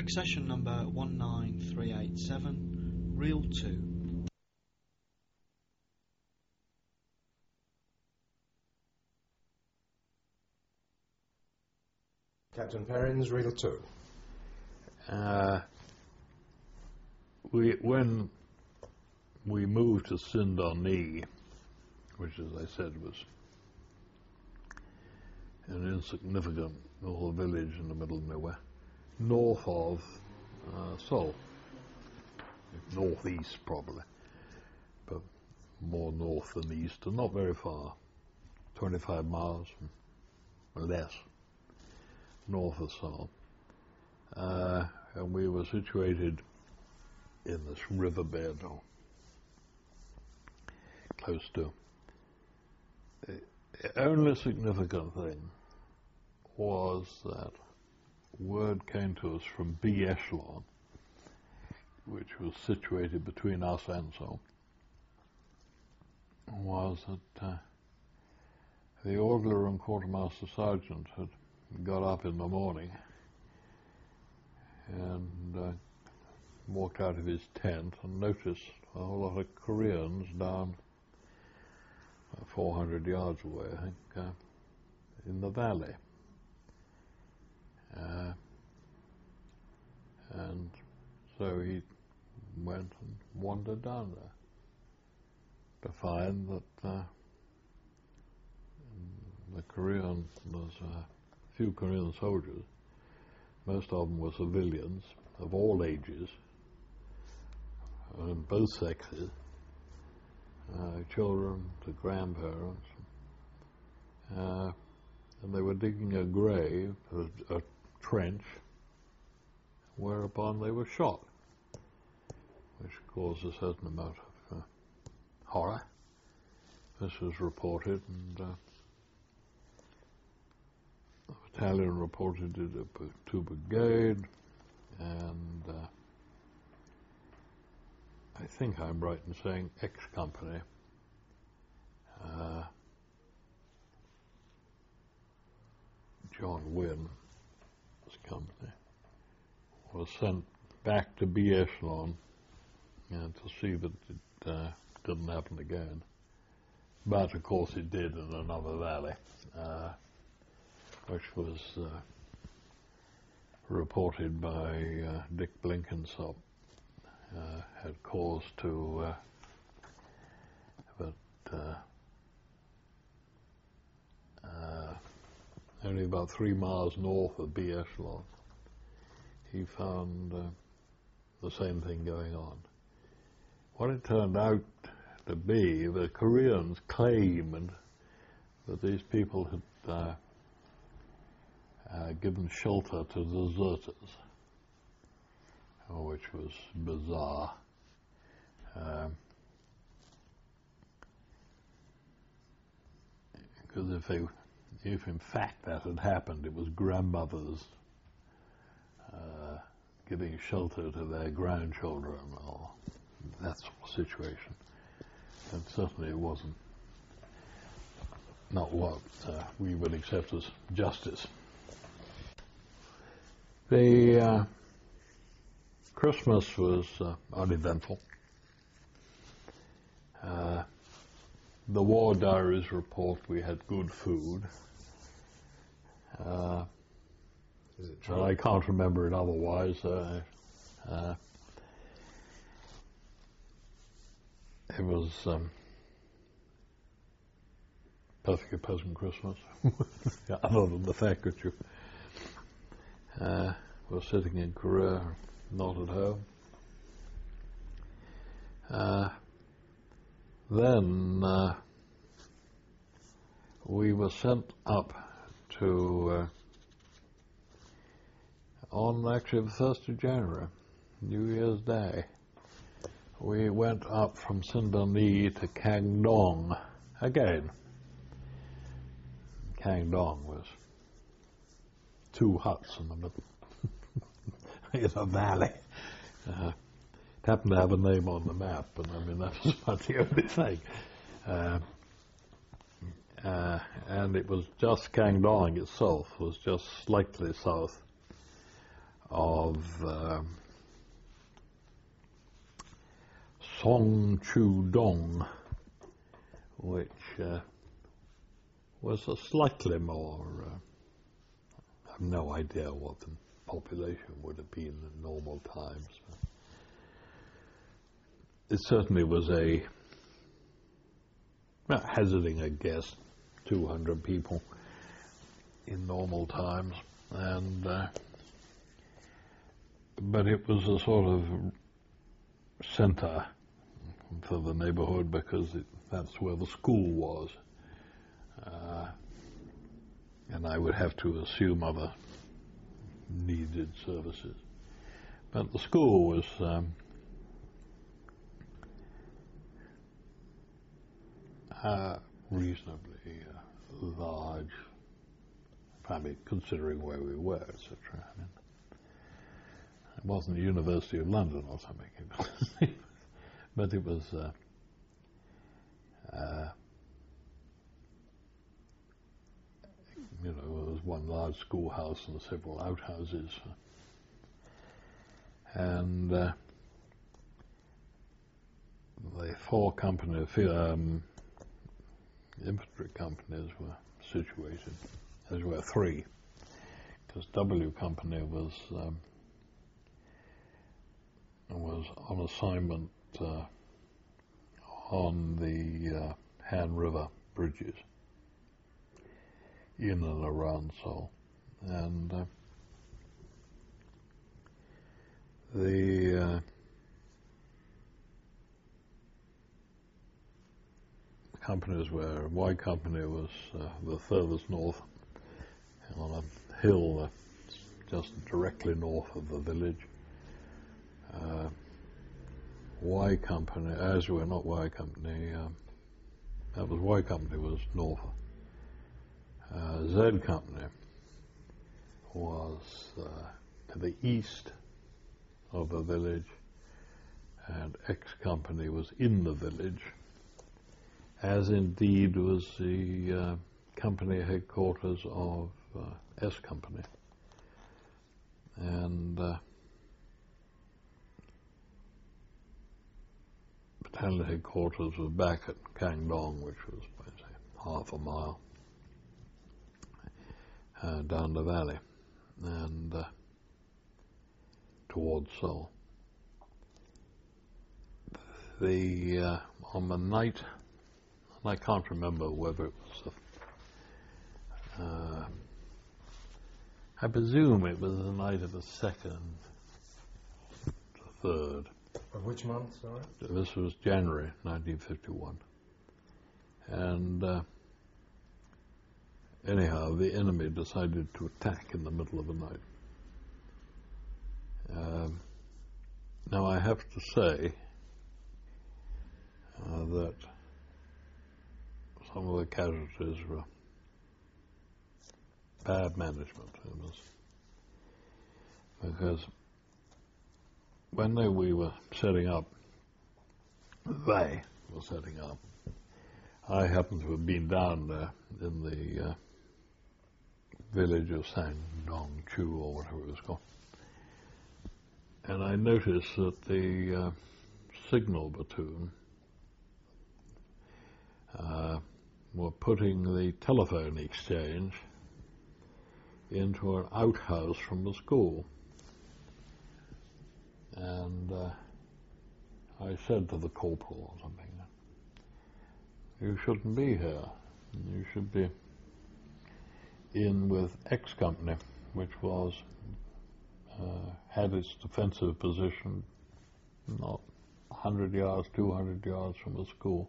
Succession number 19387, Reel 2. Captain Perrins, Reel 2. When we moved to Sindani, which, as I said, was an insignificant little village in the middle of nowhere, north of Seoul, northeast probably, but more north than east, and not very far, 25 miles or less north of Seoul. And we were situated in this riverbed, or close to. The only significant thing was that word came to us from B Echelon, which was situated between us and Seoul, was that the orderly and quartermaster sergeant had got up in the morning and walked out of his tent and noticed a whole lot of Koreans down 400 yards away, I think, in the valley. And so he went and wandered down there to find that there's a few Korean soldiers. Most of them were civilians of all ages, and both sexes, children to grandparents, and they were digging a grave, a trench, whereupon they were shot, which caused a certain amount of horror. This was reported, and the battalion reported it to brigade, and I think I'm right in saying X company John Wynn's company was sent back to B Echelon to see that it didn't happen again. But of course it did in another valley, which was reported by Dick Blenkinsop, had cause to, but only about 3 miles north of B Echelon, he found the same thing going on. What it turned out to be, the Koreans claimed that these people had given shelter to deserters, which was bizarre. Because if in fact that had happened, it was grandmothers giving shelter to their grandchildren, or that sort of situation. And certainly it wasn't not what we would accept as justice. The Christmas was uneventful. The war diaries report we had good food. Is it true? I can't remember it otherwise. It was perfectly pleasant Christmas, other than the fact that you were sitting in Korea, not at home. Then we were sent up to, on actually the 1st of January, New Year's Day, we went up from Sindani to Kangdong again. Kangdong was 2 huts in the middle, in a valley. It happened to have a name on the map, and I mean that was about the only thing. And it was just Kangdong itself was just slightly south of Song Chu Dong, which was a slightly more, I have no idea what the population would have been in normal times. It certainly was hazarding a guess, 200 people in normal times, and but it was a sort of center for the neighborhood because that's where the school was, and I would have to assume other needed services. But the school was reasonably large, probably considering where we were, etc. I mean, it wasn't the University of London or something, but it was it was one large schoolhouse and several outhouses, and the four companies, infantry companies were situated, as were three, because W Company was on assignment on the Han River bridges in and around Seoul, and the companies where Y Company was the furthest north on a hill just directly north of the village. Y Company, as were not Y Company, that was Y Company was north. Z Company was to the east of the village, and X Company was in the village, as indeed was the company headquarters of S Company. And battalion headquarters was back at Kangdong, which was, say, half a mile down the valley and towards Seoul. On the night, and I can't remember whether it was I presume it was the night of the 2nd to 3rd. Of which month, sorry? This was January 1951. And anyhow, the enemy decided to attack in the middle of the night. Now I have to say that some of the casualties were bad management. It was because when we were setting up, I happened to have been down there in the village of Sangdong-chu, or whatever it was called, and I noticed that the signal platoon were putting the telephone exchange into an outhouse from the school. And I said to the corporal or something, you shouldn't be here. You should be in with X Company, which was had its defensive position not 100 yards, 200 yards from the school.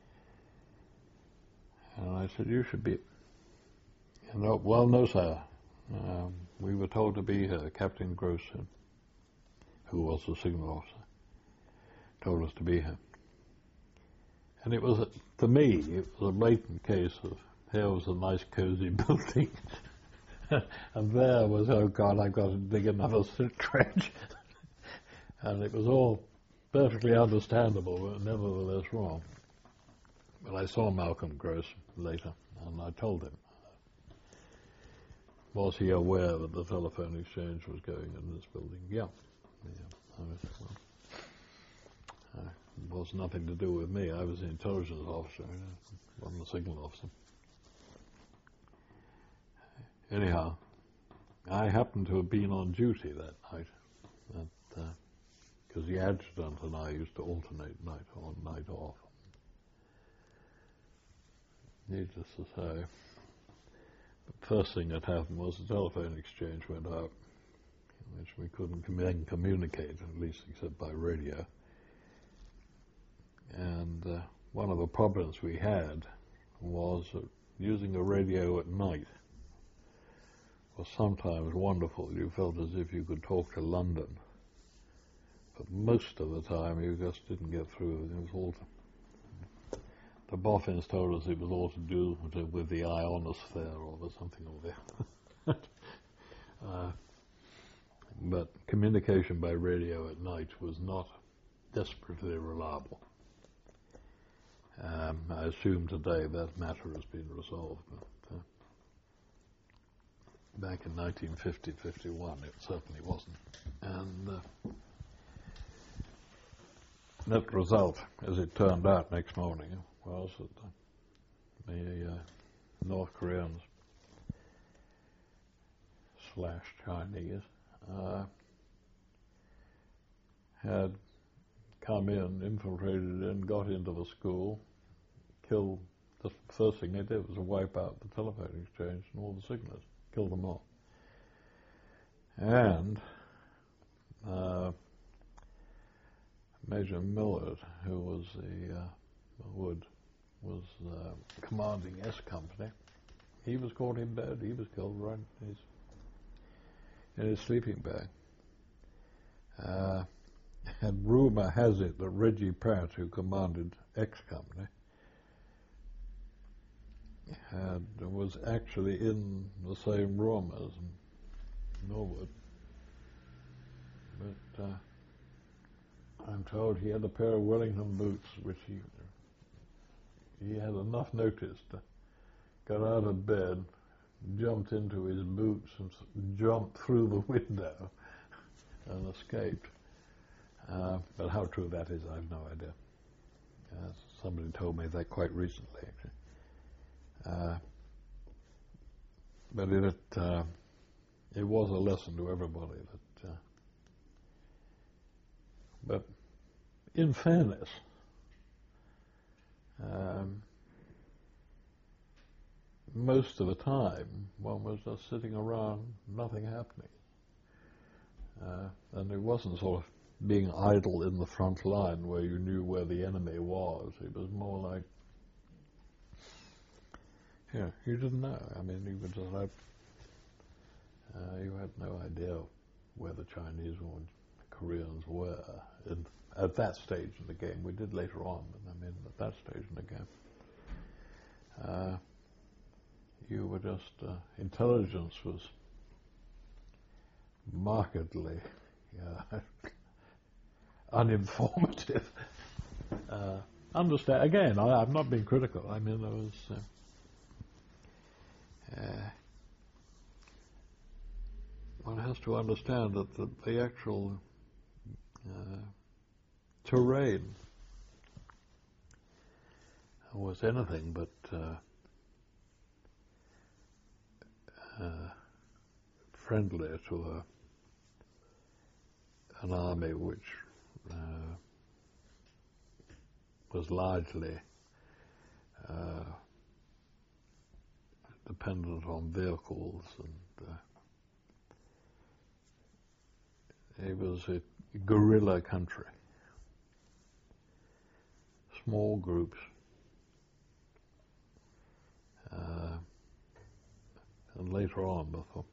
And I said, you should be. Well, no, sir. We were told to be here. Captain Grosson, who was the signal officer, told us to be here. And it was, to me, it was a blatant case of, here was a nice cozy building, and there was, oh God, I've got to dig another trench. And it was all perfectly understandable, but nevertheless wrong. But I saw Malcolm Gross later, and I told him Was he aware that the telephone exchange was going in this building? Yeah. It was nothing to do with me. I was the intelligence officer, wasn't the signal officer. Anyhow, I happened to have been on duty that night, because the adjutant and I used to alternate night on, night off. Needless to say, the first thing that happened was the telephone exchange went out, which we couldn't communicate, at least except by radio. And one of the problems we had was using a radio at night was sometimes wonderful. You felt as if you could talk to London, but most of the time you just didn't get through. It was all the boffins told us it was all to do with the ionosphere or something or the but communication by radio at night was not desperately reliable. I assume today that matter has been resolved, but back in 1950-51 it certainly wasn't. And net result, as it turned out next morning, was that the North Koreans / Chinese had come in, infiltrated in, got into the school, killed. The first thing they did was to wipe out the telephone exchange and all the signals, kill them all. And Major Millard, who was commanding S Company, he was caught in bed. He was killed right in his sleeping bag. And rumor has it that Reggie Pratt, who commanded X Company, was actually in the same room as Norwood. But I'm told he had a pair of Wellington boots, which he had enough notice to get out of bed, jumped into his boots and jumped through the window and escaped. But how true that is, I have no idea. Somebody told me that quite recently, actually. But it was a lesson to everybody that. But in fairness, most of the time one was just sitting around, nothing happening, and it wasn't sort of being idle in the front line where you knew where the enemy was. It was more like, you didn't know. I mean, you were just like, you had no idea where the Chinese or Koreans were at that stage in the game. We did later on, but I mean, at that stage in the game, you were just, intelligence was markedly uninformative. Understand, again, I'm not being critical. I mean, there was one has to understand that the actual terrain was anything but friendly to an army which was largely dependent on vehicles, and it was a guerrilla country, small groups, and later on, before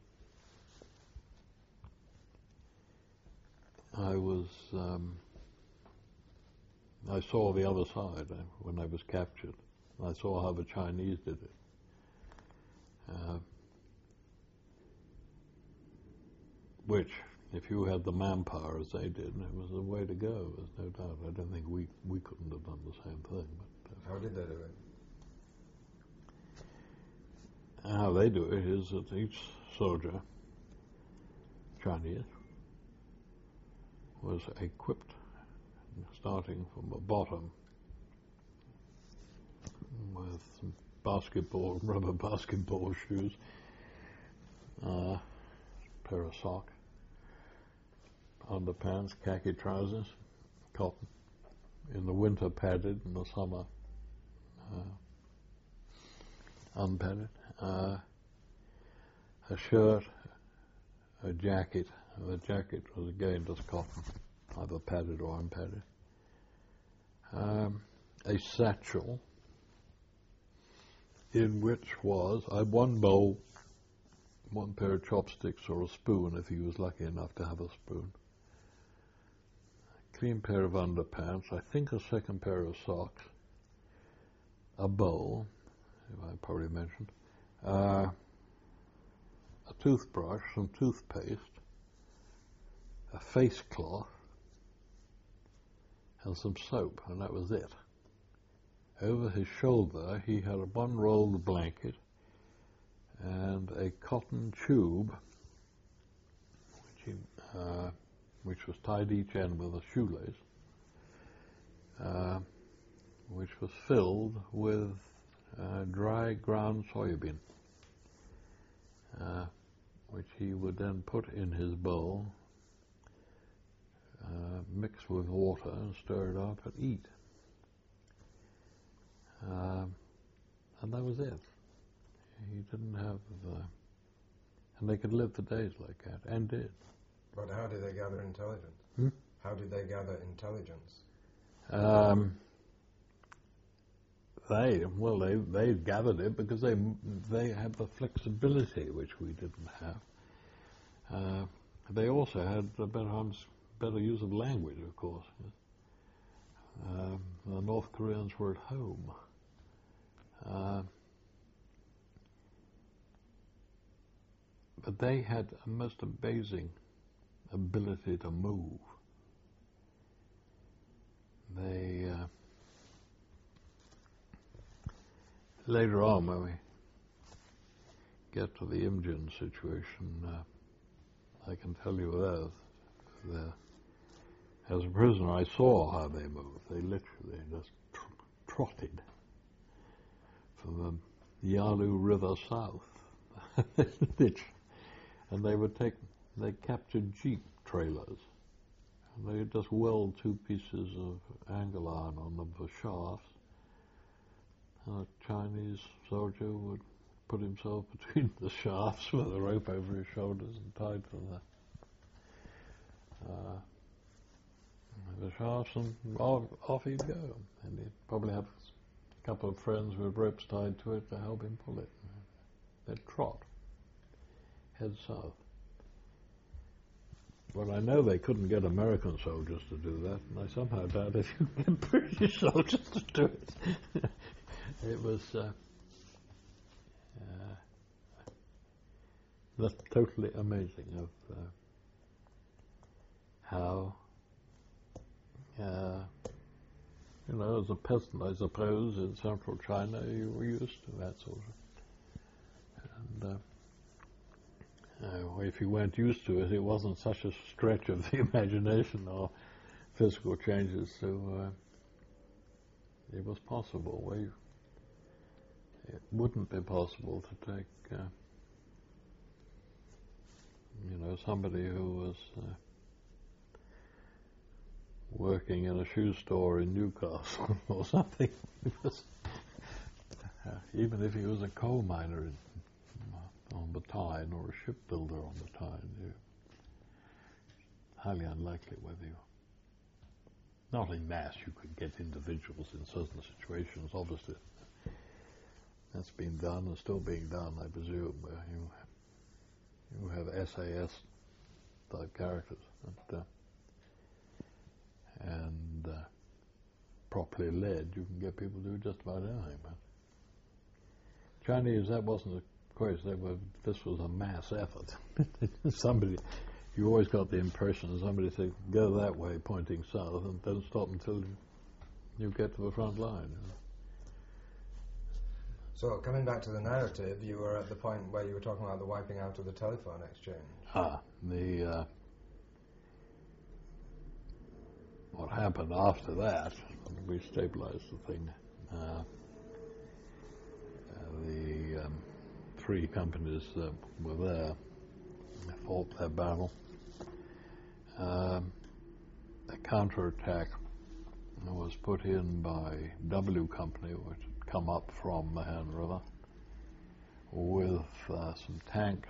I saw the other side when I was captured. I saw how the Chinese did it. Which, if you had the manpower as they did, it was the way to go, there's no doubt. I don't think we couldn't have done the same thing. But how did they do how they do it is that each soldier, Chinese, was equipped, starting from the bottom, with some rubber basketball shoes, pair of socks, underpants, khaki trousers, cotton, in the winter padded, in the summer unpadded, a shirt, a jacket. The jacket was again just cotton, either padded or unpadded. A satchel in which was one bowl, one pair of chopsticks or a spoon if he was lucky enough to have a spoon, a clean pair of underpants, I think a second pair of socks, a bowl, I probably mentioned, a toothbrush, some toothpaste, a face cloth, and some soap, and that was it. Over his shoulder he had one rolled blanket and a cotton tube which was tied each end with a shoelace, which was filled with dry ground soybean, which he would then put in his bowl, mix with water and stir it up and eat. And that was it. He didn't have, and they could live for days like that, and did. But how did they gather intelligence? How did they gather intelligence? They gathered it because they had the flexibility which we didn't have. They also had a better use of language, of course. The North Koreans were at home. But they had a most amazing ability to move. They later on, when we get to the Imjin situation, I can tell you that as a prisoner I saw how they moved. They literally just trotted from the Yalu River south. And they captured jeep trailers. And they would just weld two pieces of angle iron on them for shafts. And a Chinese soldier would put himself between the shafts with a rope over his shoulders and tied to the shafts, and off he'd go. And he'd probably have a couple of friends with ropes tied to it to help him pull it. They'd trot, head south. Well, I know they couldn't get American soldiers to do that, and I somehow doubt if you could get British soldiers to do it. It was that's totally amazing of how, as a peasant, I suppose, in central China, you were used to that sort of. And if you weren't used to it, it wasn't such a stretch of the imagination or physical changes, so it was possible. It wouldn't be possible to take, somebody who was working in a shoe store in Newcastle or something. Even if he was a coal miner on the Tyne or a shipbuilder on the Tyne, highly unlikely whether you... Not en masse, you could get individuals in certain situations, obviously. That's been done and still being done, I presume, where you have SAS type characters and properly led, you can get people to do just about anything. But Chinese, that wasn't the case. This was a mass effort. You always got the impression that somebody said, go that way, pointing south, and don't stop until you get to the front line. So coming back to the narrative, you were at the point where you were talking about the wiping out of the telephone exchange. What happened after that, we stabilized the thing. The three companies that were there fought their battle. A counterattack was put in by W Company, which had come up from the Han River, with some tanks.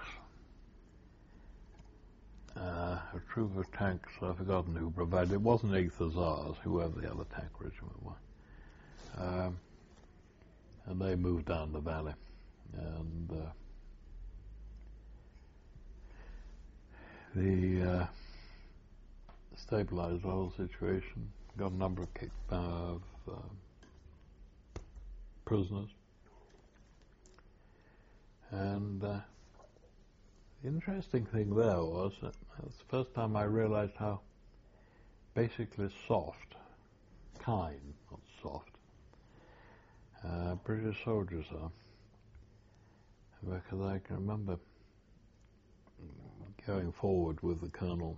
A troop of tanks, I've forgotten who provided. It wasn't 8th Hussars, whoever the other tank regiment were. And they moved down the valley. And the stabilized the whole situation, got a number of prisoners. And the interesting thing there was that it's the first time I realized how basically soft, kind, not soft, British soldiers are. Because I can remember going forward with the colonel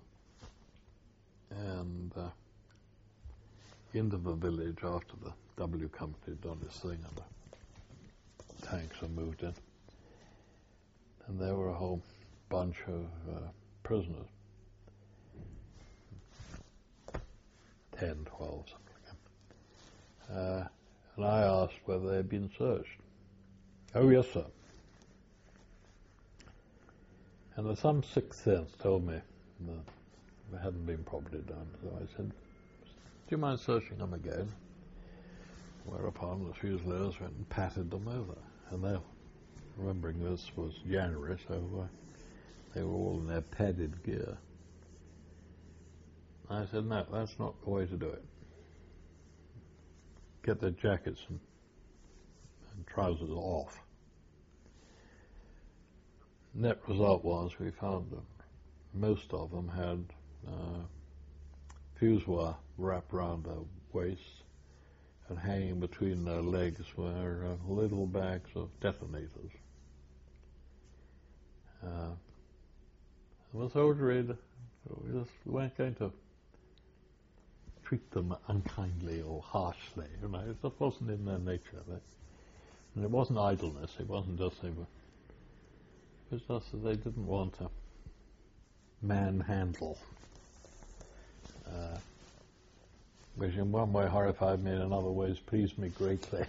and into the village after the W Company had done its thing and the tanks were moved in. And there were a whole bunch of prisoners, 10, 12, something like that. And I asked whether they had been searched. Oh, yes, sir. And there's some sixth sense told me that it hadn't been properly done. So I said, do you mind searching them again? Whereupon the Fusiliers went and patted them over. And they're remembering this was January, so they were all in their padded gear. I said, no, that's not the way to do it. Get their jackets and trousers off. Net result was we found that most of them had fuse wire wrapped around their waists, and hanging between their legs were little bags of detonators. The soldiery, we just weren't going to treat them unkindly or harshly. You know, it just wasn't in their nature. And it wasn't idleness. It wasn't just they were. It was just that they didn't want to manhandle, which in one way horrified me, and in other ways pleased me greatly.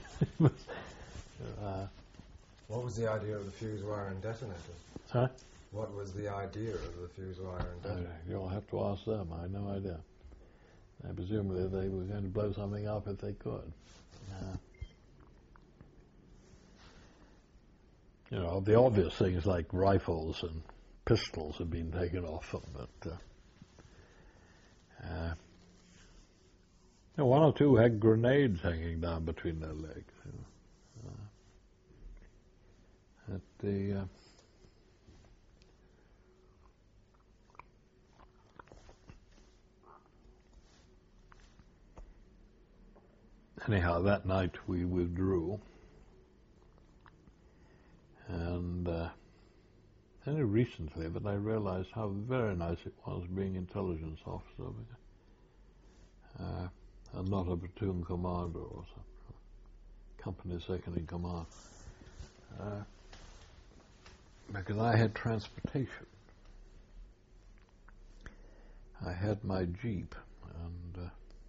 What was the idea of the fuse wire and detonators? Huh? What was the idea of the fuse wire and detonators? You'll have to ask them. I had no idea. Presumably they were going to blow something up if they could. You know, the obvious things like rifles and pistols had been taken off them, but one or two had grenades hanging down between their legs. You know. At the anyhow, that night we withdrew, and only recently that I realized how very nice it was being intelligence officer, and not a platoon commander or some company second in command, because I had transportation. I had my Jeep, and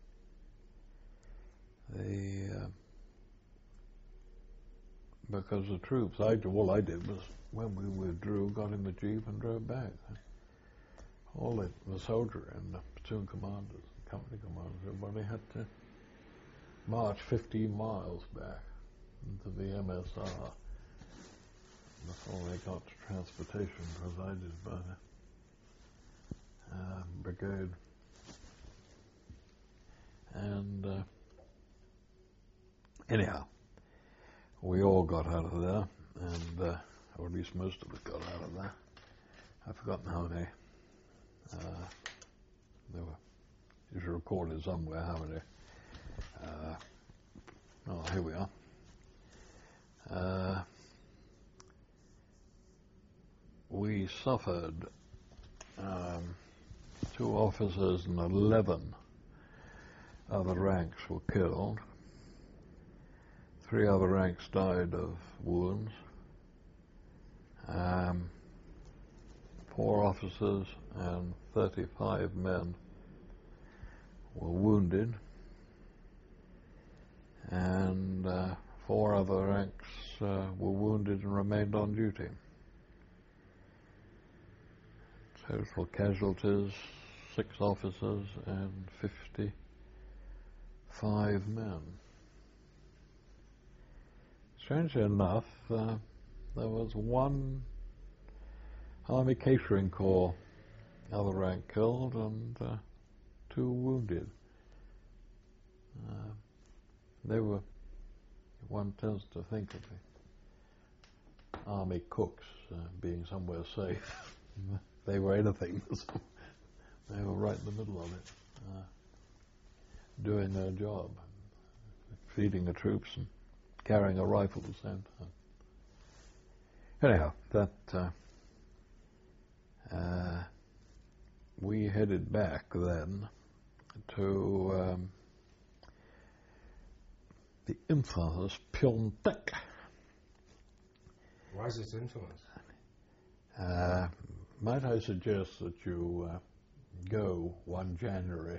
because the troops, all I did was, when we withdrew, got in the Jeep and drove back. All the soldier and the platoon commanders, company commanders, everybody had to march 15 miles back into the MSR before they got to transportation provided by the brigade. And anyhow, we all got out of there, and or at least most of us got out of there. I've forgotten how many. There were. You should record it somewhere how many. Oh, here we are. we suffered 2 officers and 11 other ranks were killed. 3 other ranks died of wounds. 4 officers and 35 men were wounded, and 4 other ranks were wounded and remained on duty. Total casualties, 6 officers and 55 men. Strangely enough, there was 1 Army Catering Corps other rank killed and 2 wounded. They were, one tends to think of the Army cooks being somewhere safe. They were anything. They were right in the middle of it, doing their job, feeding the troops and carrying a rifle at the same time. Anyhow, we headed back then to the infamous Pyeongtaek. Why is it infamous? Might I suggest that you go one January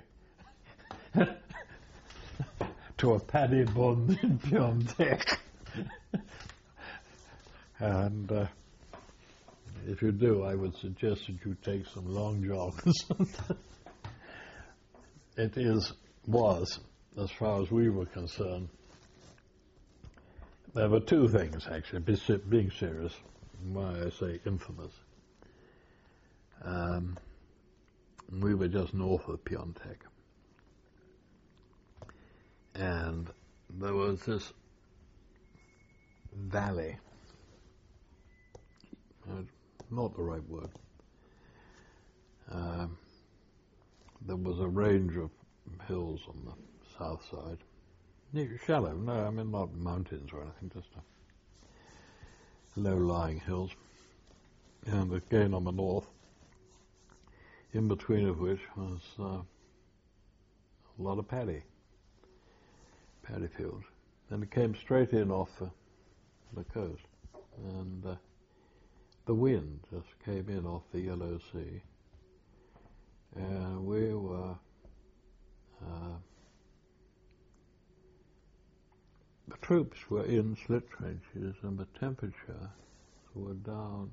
to a paddy bund in Pyeongtaek, and if you do, I would suggest that you take some long jogs. It was, as far as we were concerned, there were 2 things actually, being serious, why I say infamous. We were just north of Pyeongtaek, and there was this valley, not the right word. There was a range of hills on the south side, shallow, no, I mean not mountains or anything, just low-lying hills, and again on the north, in between of which was a lot of paddy fields, and it came straight in off the coast, and the wind just came in off the Yellow Sea, and we were the troops were in slit trenches, and the temperature were down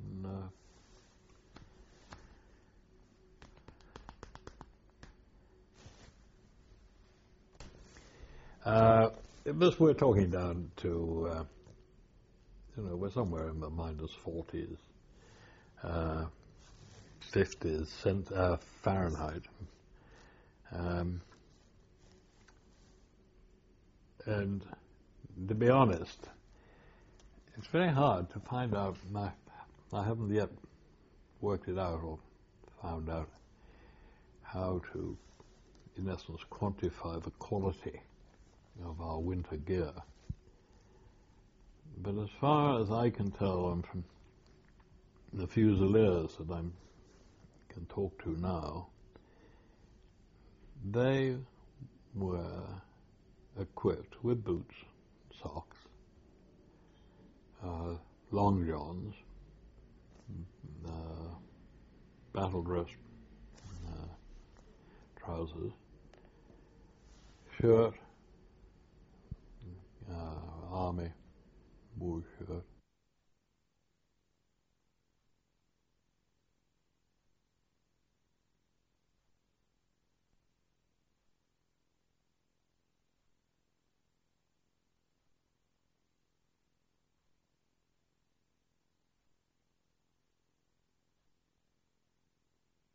we're talking down to we're somewhere in the minus 40s, 50s Fahrenheit, and to be honest, it's very hard to find out. I haven't yet worked it out or found out how to, in essence, quantify the quality of our winter gear. But as far as I can tell, and from the Fusiliers that I can talk to now, they were equipped with boots, socks, long johns, battle dress trousers, shirt, army wool shirt,